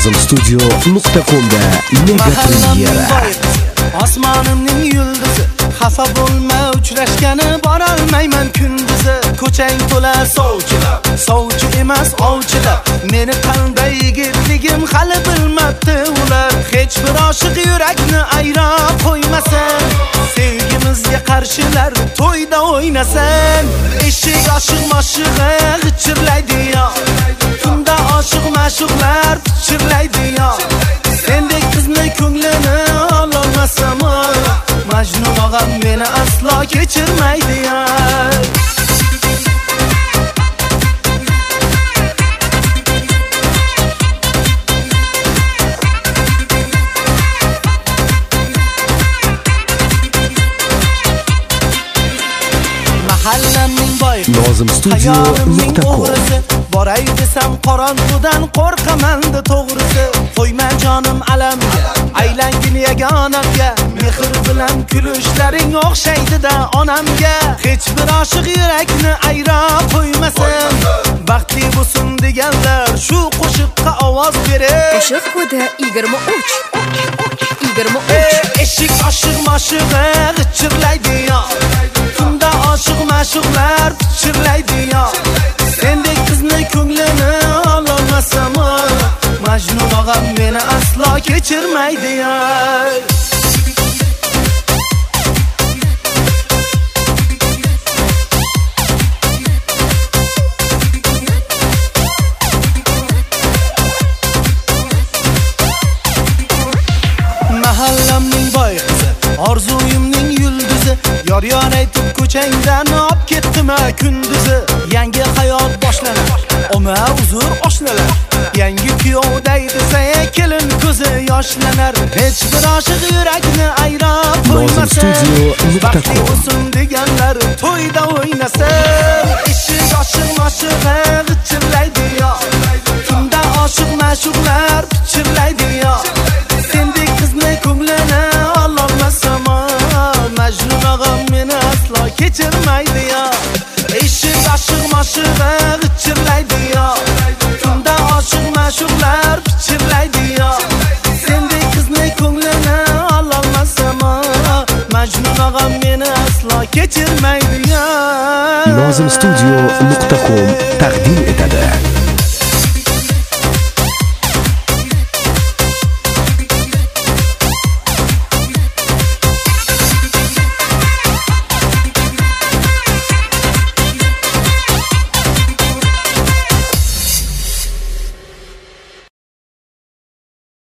nozimstudio.com'da mega premyera. Osmonimning yulduzi, xafa bo'lma, uchrashgani borolmayman kunduzi. Ko'chang to'la sovchilar, sovchi emas ovchilar. Meni qanday yigitligim hali bilmabdi ular. Hech bir oshiq yurakni ayro qo'ymasin. Sevgimizga qarshilar to'yda o'ynasin. Eshik oshiq moshig'i g'ichirlaydi yo. Tunda oshiq ma'shuqlar pichirlaydi yo. Sendek qizni ko'nglini ololmasam, Majnun og'am meni aslo kechirmaydi yo. Mahallamning boy nozimstudio.com. Boray desam qorong'udan qo'rqaman-da to'g'risi. Qo'yma jonim alamga, aylangin yagonamga. Mehr bilan kulishlaring o'xshaydi-da onamga. Hech bir oshiq yurakni ayro qo'ymasin. Baxtli bo'lsin deganlar shu qo'shiqqa ovoz bering. Qo'shiq kodi 23. Eshik oshiq moshig'i g'ichirlaydi yo. Tunda oshiq ma'shuqlar pichirlaydi yo. Sendek qizni ko'nglini ololmasam, Majnun og'am meni aslo kechirmaydi yo. Mahallamning boy qizi, orzuyimning yulduzi. Yor aytib ko'changdan olib ketdima kunduzi. Yangi hayot boshlanar, oma uzr oshlanar. Yangi kuyovday desa kelin ko'zi yoshlanar. Hech bir oshiq yurakni ayro qo'ymasin. Baxtli bo'lsin deganlar to'yda o'ynasin. Eshik oshiq moshig'i g'ichirlaydi yo. Tunda oshiq ma'shuqlar pichirlaydi yo. Sendek qizni ko'nglini ololmasam, Majnun og'am meni aslo kechirmaydi yo. Eshik oshiq moshig'i g'ichirlaydi yo. Tunda oshiq ma'shuqlar pichirlaydi yo. Sendek qizni ko'nglini ololmasam, Majnun og'am meni aslo kechirmaydi yo. nozimstudio.com taqdim etadi.